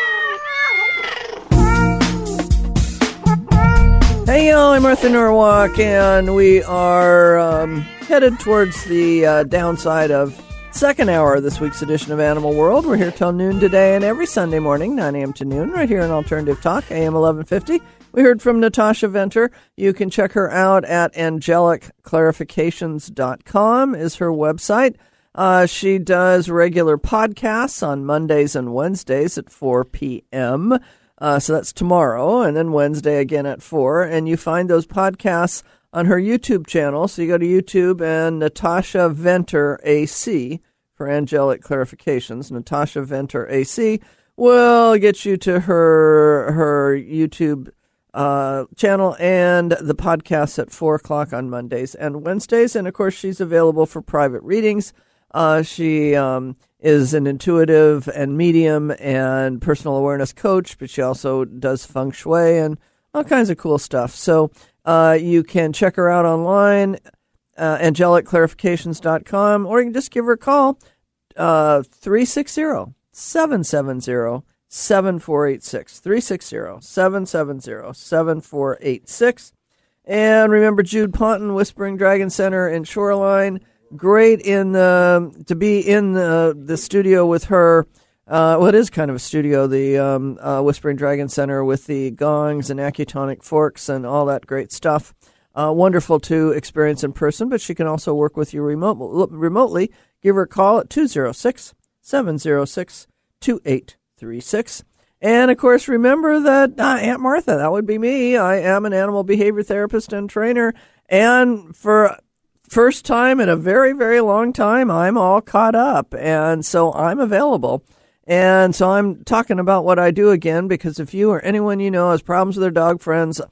Hey y'all, I'm Martha Norwalk, and we are um, headed towards the uh, downside of second hour of this week's edition of Animal World. We're here till noon today and every Sunday morning, nine a.m. to noon, right here on Alternative Talk, A M eleven fifty. We heard from Natasha Venter. You can check her out at angelic clarifications dot com is her website. Uh, she does regular podcasts on Mondays and Wednesdays at four p.m., Uh, so that's tomorrow, and then Wednesday again at four. And you find those podcasts on her YouTube channel. So you go to YouTube and Natasha Venter A C for Angelic Clarifications. Natasha Venter A C will get you to her her YouTube uh, channel and the podcasts at four o'clock on Mondays and Wednesdays. And, of course, she's available for private readings. Uh, she um, is an intuitive and medium and personal awareness coach, but she also does feng shui and all kinds of cool stuff. So uh, you can check her out online, uh, angelic clarifications dot com, or you can just give her a call, uh, three six zero, seven seven zero, seven four eight six, three six zero, seven seven zero, seven four eight six. And remember Jude Ponton, Whispering Dragon Center in Shoreline. Great in the to be in the, the studio with her. Uh, well, it is kind of a studio, the um, uh, Whispering Dragon Center with the gongs and acutonic forks and all that great stuff. Uh, wonderful to experience in person, but she can also work with you remote, remotely. Give her a call at two zero six, seven zero six, two eight three six. And, of course, remember that uh, Aunt Martha, that would be me. I am an animal behavior therapist and trainer, and for first time in a very, very long time, I'm all caught up, and so I'm available. And so I'm talking about what I do again, because if you or anyone you know has problems with their dog friends,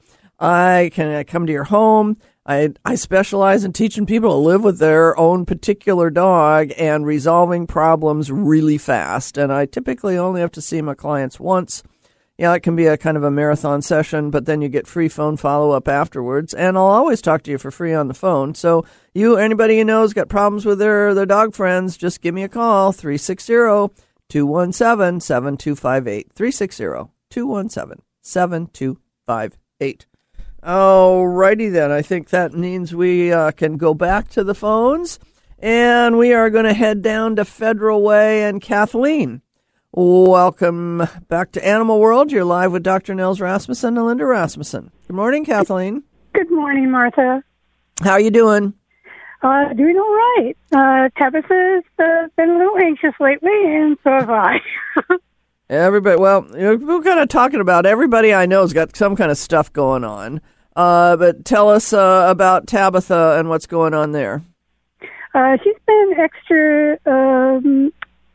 I can come to your home. I, I specialize in teaching people to live with their own particular dog and resolving problems really fast. And I typically only have to see my clients once. Yeah, it can be a kind of a marathon session, but then you get free phone follow-up afterwards. And I'll always talk to you for free on the phone. So you, anybody you know has got problems with their, their dog friends, just give me a call, three six zero, two one seven, seven two five eight, three six zero, two one seven, seven two five eight. All righty then. I think that means we uh, can go back to the phones, and we are going to head down to Federal Way and Kathleen. Welcome back to Animal World. You're live with Doctor Nels Rasmussen and Linda Rasmussen. Good morning, Kathleen. Good morning, Martha. How are you doing? Uh, doing all right. Uh, Tabitha's uh, been a little anxious lately, and so have I. Everybody, well, you know, we're kind of talking about everybody I know has got some kind of stuff going on. Uh, but tell us uh, about Tabitha and what's going on there. Uh, she's been extra um,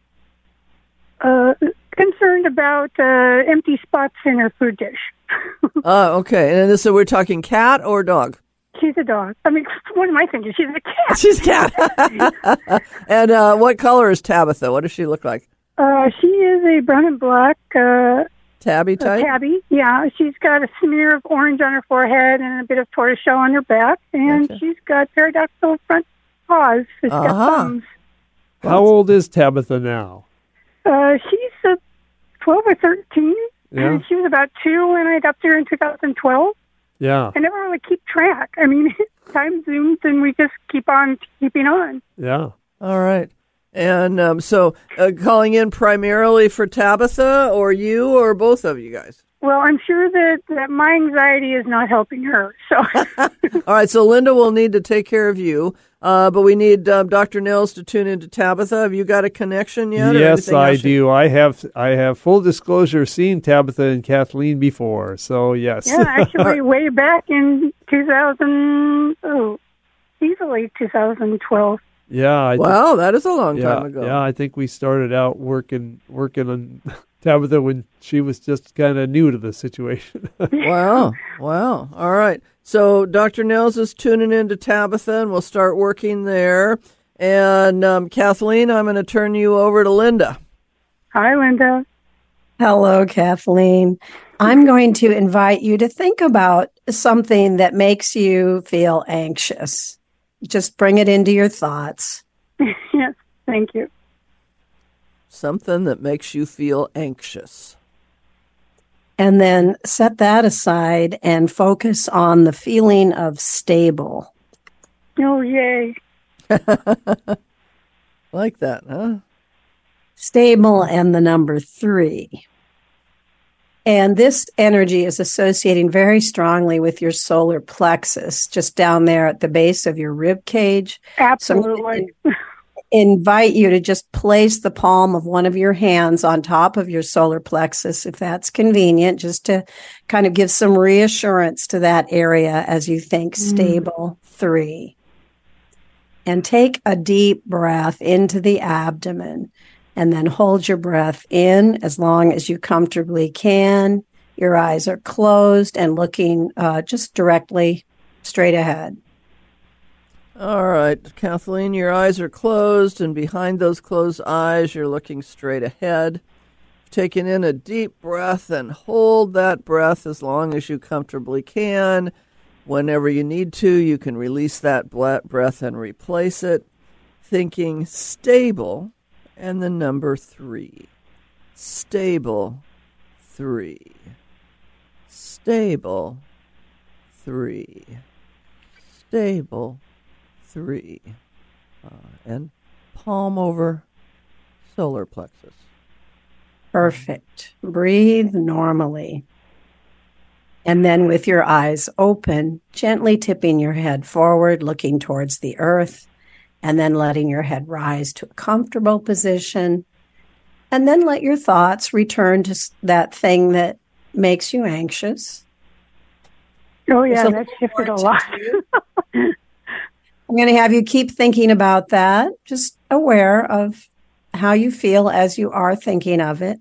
uh, concerned about uh, empty spots in her food dish. Oh, uh, okay. And so we're talking cat or dog? She's a dog. I mean, what am I thinking? She's a cat. She's a cat. And uh, what color is Tabitha? What does she look like? Uh, she is a brown and black. Uh, tabby type? Tabby, yeah. She's got a smear of orange on her forehead and a bit of tortoiseshell on her back. And Gotcha. She's got pterodactyl front paws. She's Uh-huh. got thumbs. How old is Tabitha now? Uh, she's uh, twelve or thirteen. Yeah. And she was about two when I adopted her in two thousand twelve. Yeah. I never really keep track. I mean, time zooms and we just keep on keeping on. Yeah. All right. And um, so uh, calling in primarily for Tabitha or you or both of you guys? Well, I'm sure that, that my anxiety is not helping her. So, All right. So Linda will need to take care of you, uh, but we need um, Doctor Nels to tune into Tabitha. Have you got a connection yet? or Yes, anything I else you- do. I have I have full disclosure seen Tabitha and Kathleen before, so yes. yeah, actually, way back in two thousand, oh, easily two thousand twelve. Yeah. I Wow, think- that is a long yeah, time ago. Yeah, I think we started out working working on Tabitha when she was just kind of new to the situation. Wow. Wow. All right. So Doctor Nels is tuning into Tabitha, and we'll start working there. And um, Kathleen, I'm going to turn you over to Linda. Hi, Linda. Hello, Kathleen. I'm going to invite you to think about something that makes you feel anxious. Just bring it into your thoughts. Yes, thank you. Something that makes you feel anxious. And then set that aside and focus on the feeling of stable. Oh, yay. Like that, huh? Stable and the number three. And this energy is associating very strongly with your solar plexus, just down there at the base of your rib cage. Absolutely. So invite you to just place the palm of one of your hands on top of your solar plexus, if that's convenient, just to kind of give some reassurance to that area as you think stable three. And take a deep breath into the abdomen, and then hold your breath in as long as you comfortably can. Your eyes are closed and looking uh, just directly straight ahead. All right, Kathleen, your eyes are closed, and behind those closed eyes, you're looking straight ahead. Taking in a deep breath and hold that breath as long as you comfortably can. Whenever you need to, you can release that breath and replace it. Thinking stable and the number three. Stable, three. Stable, three. Stable, three. Uh, and palm over solar plexus. Perfect. Breathe normally. And then with your eyes open, gently tipping your head forward, looking towards the earth, and then letting your head rise to a comfortable position. And then let your thoughts return to that thing that makes you anxious. Oh, yeah, So that shifted a lot. I'm going to have you keep thinking about that, just aware of how you feel as you are thinking of it.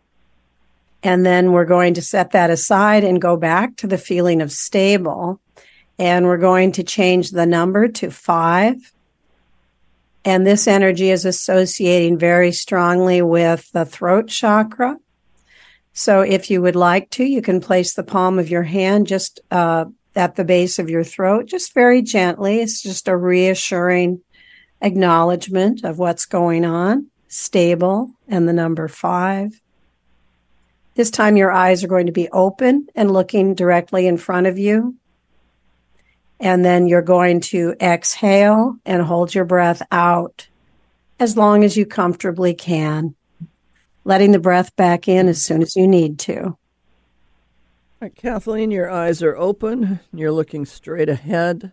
And then we're going to set that aside and go back to the feeling of stable. And we're going to change the number to five. And this energy is associating very strongly with the throat chakra. So if you would like to, you can place the palm of your hand just uh, at the base of your throat, just very gently. It's just a reassuring acknowledgement of what's going on. Stable and the number five. This time your eyes are going to be open and looking directly in front of you. And then you're going to exhale and hold your breath out as long as you comfortably can, letting the breath back in as soon as you need to. All right, Kathleen, your eyes are open. You're looking straight ahead.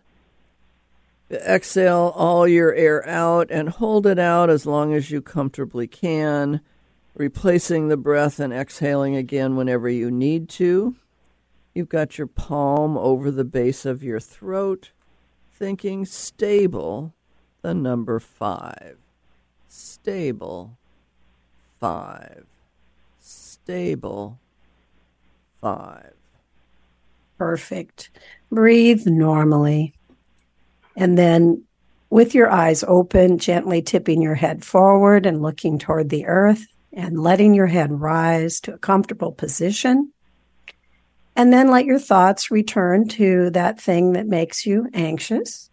Exhale all your air out and hold it out as long as you comfortably can, replacing the breath and exhaling again whenever you need to. You've got your palm over the base of your throat, thinking stable, the number five. Stable, five. Stable, five. Perfect. Breathe normally. And then with your eyes open, gently tipping your head forward and looking toward the earth and letting your head rise to a comfortable position. And then let your thoughts return to that thing that makes you anxious.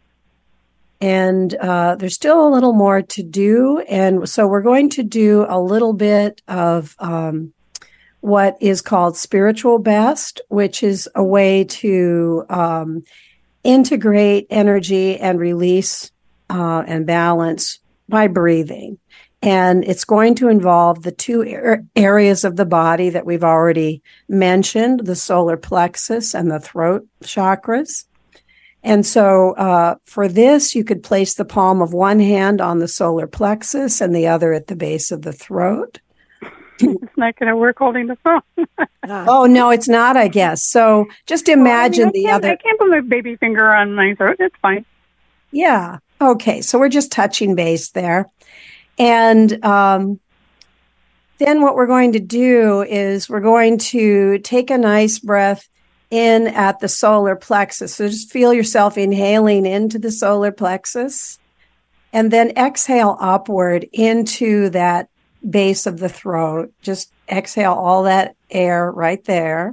And uh, there's still a little more to do. And so we're going to do a little bit of um, what is called spiritual best, which is a way to um, integrate energy and release uh, and balance by breathing. And it's going to involve the two er- areas of the body that we've already mentioned, the solar plexus and the throat chakras. And so uh, for this, you could place the palm of one hand on the solar plexus and the other at the base of the throat. It's not going to work holding the phone. Oh, no, it's not, I guess. So just imagine well, I mean, I the other. I can't put my baby finger on my throat. It's fine. Yeah. Okay. So we're just touching base there. And um, then what we're going to do is we're going to take a nice breath in at the solar plexus. So just feel yourself inhaling into the solar plexus and then exhale upward into that base of the throat. Just exhale all that air right there.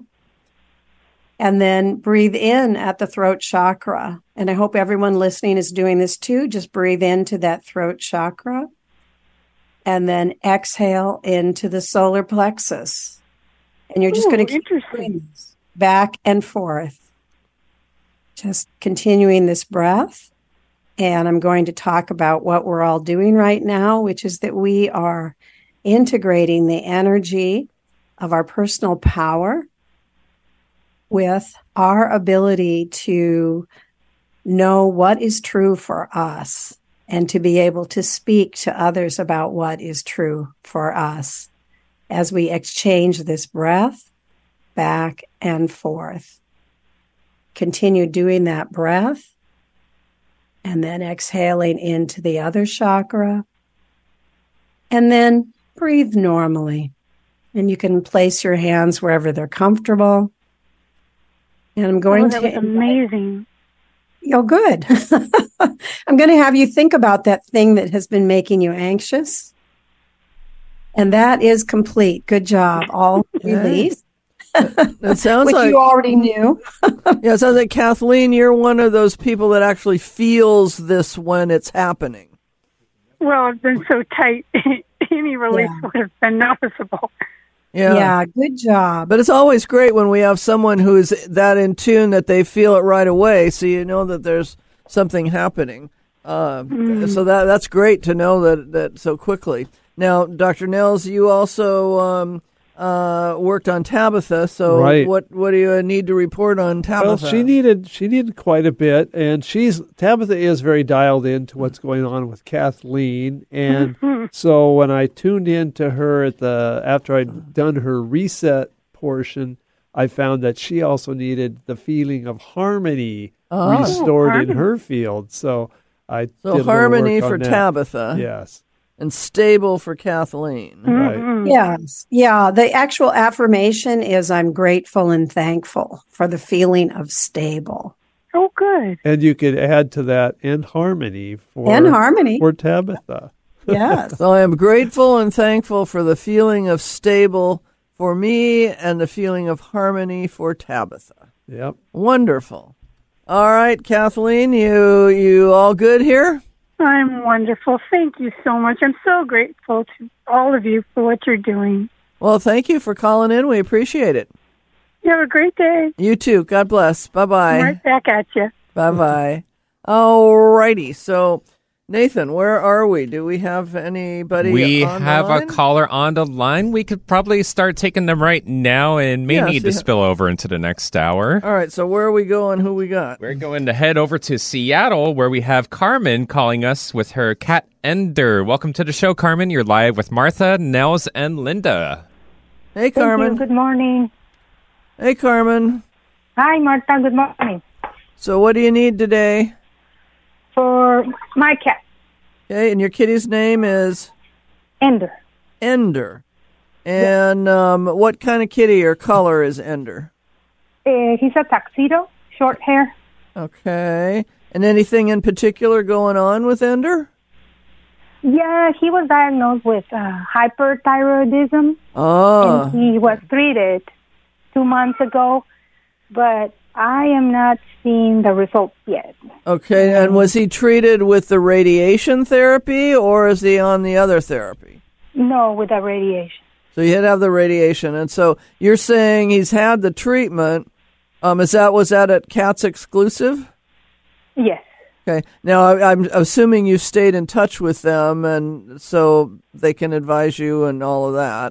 And then breathe in at the throat chakra. And I hope everyone listening is doing this too. Just breathe into that throat chakra. And then exhale into the solar plexus. And you're just going to keep doing this back and forth. Just continuing this breath. And I'm going to talk about what we're all doing right now, which is that we are integrating the energy of our personal power with our ability to know what is true for us and to be able to speak to others about what is true for us as we exchange this breath back and forth. Continue doing that breath and then exhaling into the other chakra and then breathe normally. And you can place your hands wherever they're comfortable. And I'm going oh, that to... was amazing. Oh, good. I'm going to have you think about that thing that has been making you anxious. And that is complete. Good job. All released. It sounds Which like you already knew. Yeah, it sounds like, Kathleen, you're one of those people that actually feels this when it's happening. Well, I've been so tight. Any release Yeah. would have been noticeable. Yeah. Yeah, good job. But it's always great when we have someone who is that in tune that they feel it right away, so you know that there's something happening. Uh, Mm. So that that's great to know that, that so quickly. Now, Doctor Nels, you also um, uh, worked on Tabitha, so Right. what, what do you need to report on Tabitha? Well, she needed she needed quite a bit, and she's Tabitha is very dialed into what's going on with Kathleen, and so when I tuned in to her at the after I'd done her reset portion, I found that she also needed the feeling of harmony Oh. restored Harmony. in her field. So I did a So little harmony work on for that. Tabitha. Yes. And stable for Kathleen. Right. Yes. Yeah. The actual affirmation is I'm grateful and thankful for the feeling of stable. Oh, good. And you could add to that and harmony for And harmony. for Tabitha. Yes. So I am grateful and thankful for the feeling of stable for me and the feeling of harmony for Tabitha. Yep. Wonderful. All right, Kathleen, you you all good here? I'm wonderful. Thank you so much. I'm so grateful to all of you for what you're doing. Well, thank you for calling in. We appreciate it. You have a great day. You too. God bless. Bye-bye. I'm right back at you. Bye-bye. All righty. So, Nathan, where are we? Do we have anybody We on have the line? a caller on the line. We could probably start taking them right now and may Yeah, need to see- spill over into the next hour. All right, so where are we going? Who we got? We're going to head over to Seattle, where we have Carmen calling us with her cat Ender. Welcome to the show, Carmen. You're live with Martha, Nels, and Linda. Hey, Thank Carmen. you. Good morning. Hey, Carmen. Hi, Martha. Good morning. So what do you need today? For my cat, Okay, and your kitty's name is? Ender. Ender. And um, what kind of kitty or color is Ender? Uh, he's a tuxedo, short hair. Okay. And anything in particular going on with Ender? Yeah, he was diagnosed with uh, hyperthyroidism. Oh. And he was treated two months ago, but I am not seeing the results yet. Okay, and was he treated with the radiation therapy, or is he on the other therapy? No, with the radiation. So he had to have the radiation, and so you're saying he's had the treatment. Um, is that was that at Cats Exclusive? Yes. Okay. Now I, I'm assuming you stayed in touch with them, and so they can advise you and all of that.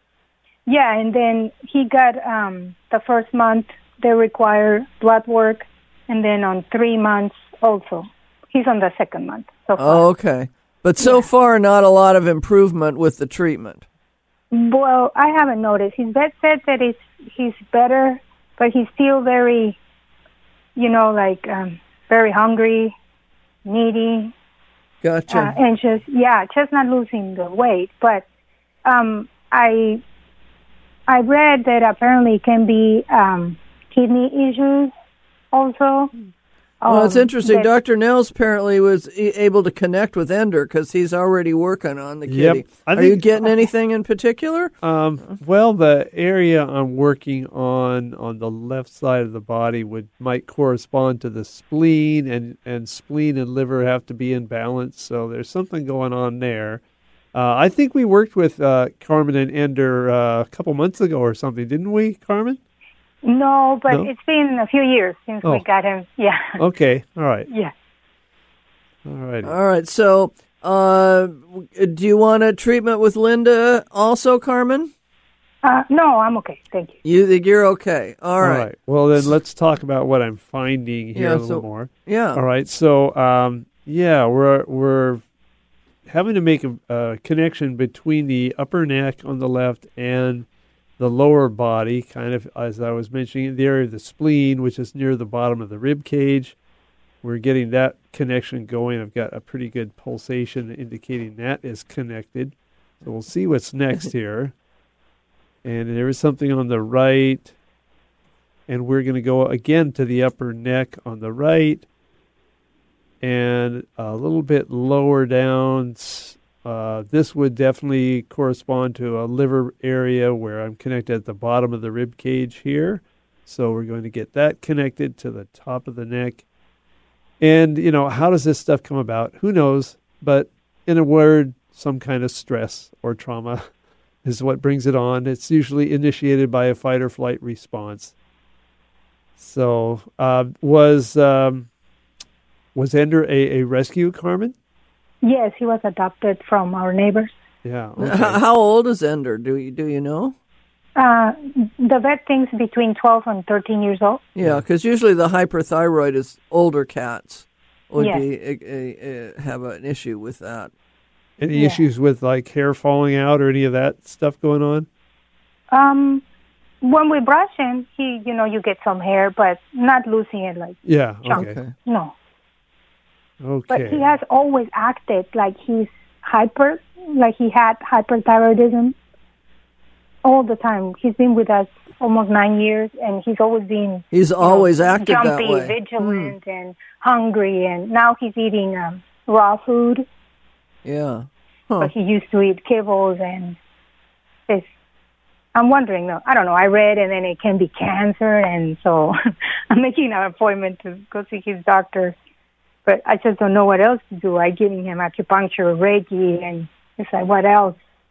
Yeah, and then he got um, the first month they require blood work, and then on three months also. He's on the second month so far. Oh, okay. But so far, not a lot of improvement with the treatment. Well, I haven't noticed. His vet said that he's, he's better, but he's still very, you know, like um, very hungry, needy, Gotcha. uh, anxious. Yeah, just not losing the weight. But um, I I read that apparently it can be um, kidney issues also. Well, it's Um, interesting. that- Doctor Nels apparently was e- able to connect with Ender because he's already working on the Yep. kitty. I Are you think- getting anything in particular? Um, well, the area I'm working on on the left side of the body would might correspond to the spleen, and, and spleen and liver have to be in balance. So there's something going on there. Uh, I think we worked with uh, Carmen and Ender uh, a couple months ago or something, didn't we, Carmen? No, but No? it's been a few years since Oh. we got him. Yeah. Okay, all right, Yeah. all right. All right. So, uh, do you want a treatment with Linda also, Carmen? Uh, no, I'm okay. Thank you. You think you're okay? All right. Well, then let's talk about what I'm finding here Yeah, a little so- more. yeah. All right. So, um, yeah, we're we're having to make a, a connection between the upper neck on the left and the lower body, kind of as I was mentioning, the area of the spleen, which is near the bottom of the rib cage. We're getting that connection going. I've got a pretty good pulsation indicating that is connected. So we'll see what's next here. And there is something on the right. And we're going to go again to the upper neck on the right. And a little bit lower down, uh, this would definitely correspond to a liver area where I'm connected at the bottom of the rib cage here. So we're going to get that connected to the top of the neck. And, you know, how does this stuff come about? Who knows? But in a word, some kind of stress or trauma is what brings it on. It's usually initiated by a fight or flight response. So uh, was um, was Ender a, a rescue, Carmen? Yes, he was adopted from our neighbors. Yeah. H- Okay. How old is Ender? Do you do you know? Uh, the vet thinks between twelve and thirteen years old. Yeah, because usually the hyperthyroid is older cats would Yes. be a, a, a, have an issue with that. Any Yeah. issues with like hair falling out or any of that stuff going on? Um, when we brush him, he, you know, you get some hair, but not losing it like Yeah. chunks. Okay. No. Okay. But he has always acted like he's hyper, like he had hyperthyroidism all the time. He's been with us almost nine years, and he's always been He's you know, always acted that jumpy, way. vigilant, and hungry. And now he's eating um, raw food, Yeah. Huh. but he used to eat kibbles and this. I'm wondering, though. I don't know. I read, and then it can be cancer, and so I'm making an appointment to go see his doctor. But I just don't know what else to do. I'm giving him acupuncture, Reiki, and it's like, what else?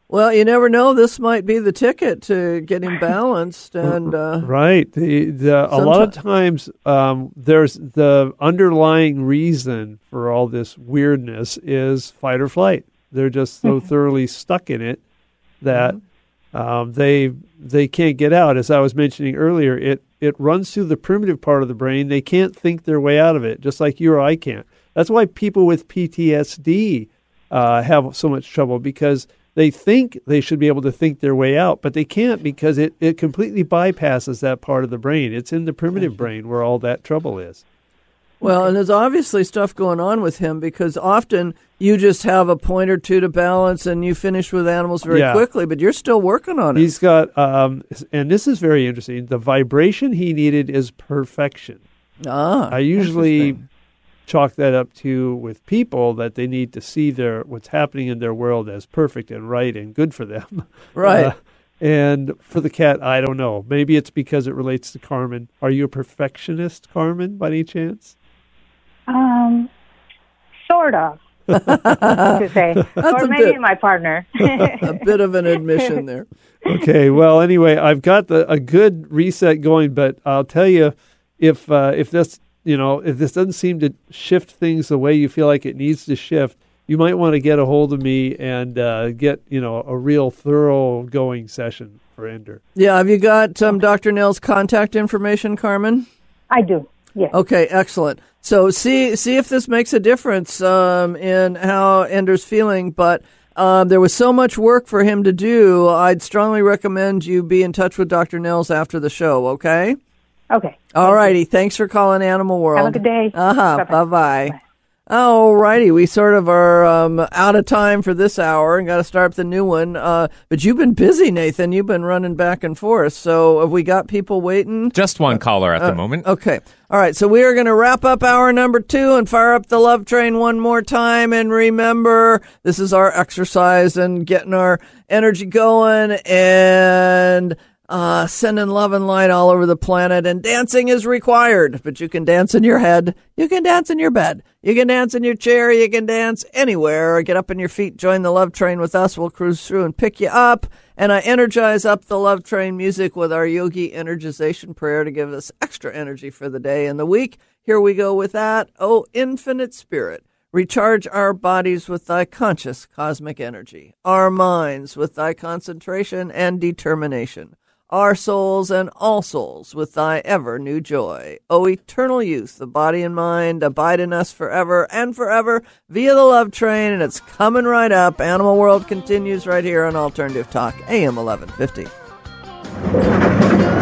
Well, you never know. This might be the ticket to getting balanced. And uh, right. The, the, a lot of times um, there's the underlying reason for all this weirdness is fight or flight. They're just so thoroughly stuck in it that um, they they can't get out. As I was mentioning earlier, it, it runs through the primitive part of the brain. They can't think their way out of it, just like you or I can't. That's why people with P T S D uh, have so much trouble, because they think they should be able to think their way out, but they can't, because it, it completely bypasses that part of the brain. It's in the primitive brain where all that trouble is. Well, and there's obviously stuff going on with him, because often you just have a point or two to balance and you finish with animals very Yeah. quickly, but you're still working on it. He's got, um, and this is very interesting, the vibration he needed is perfection. Ah, I usually chalk that up to, with people, that they need to see their what's happening in their world as perfect and right and good for them. Right. Uh, and for the cat, I don't know. Maybe it's because it relates to Carmen. Are you a perfectionist, Carmen, by any chance? Um, sort of. to say, That's or a maybe bit- my partner. a bit of an admission there. Okay. Well, anyway, I've got the, a good reset going, but I'll tell you, if uh, if this you know if this doesn't seem to shift things the way you feel like it needs to shift, you might want to get a hold of me and uh, get you know a real thorough going session for Ender. Yeah, have you got um, Doctor Nell's contact information, Carmen? I do. Yes. Okay, excellent. So see see if this makes a difference um, in how Ender's feeling. But um, there was so much work for him to do. I'd strongly recommend you be in touch with Doctor Nels after the show. Okay. Okay. All righty. Thanks for calling Animal World. Have a good day. Uh-huh. Bye-bye. Bye-bye. All righty. We sort of are um, out of time for this hour and got to start up the new one. Uh, but you've been busy, Nathan. You've been running back and forth. So have we got people waiting? Just one caller at Uh, the moment. Okay. All right. So we are going to wrap up hour number two and fire up the love train one more time. And remember, this is our exercise and getting our energy going and uh, sending love and light all over the planet. And dancing is required, but you can dance in your head. You can dance in your bed. You can dance in your chair. You can dance anywhere. Get up on your feet. Join the love train with us. We'll cruise through and pick you up. And I energize up the love train music with our yogi energization prayer to give us extra energy for the day and the week. Here we go with that. Oh, infinite spirit, recharge our bodies with thy conscious cosmic energy, our minds with thy concentration and determination, our souls and all souls with thy ever new joy. O eternal youth, the body and mind abide in us forever and forever via the love train, and it's coming right up. Animal World continues right here on Alternative Talk, A M eleven fifty.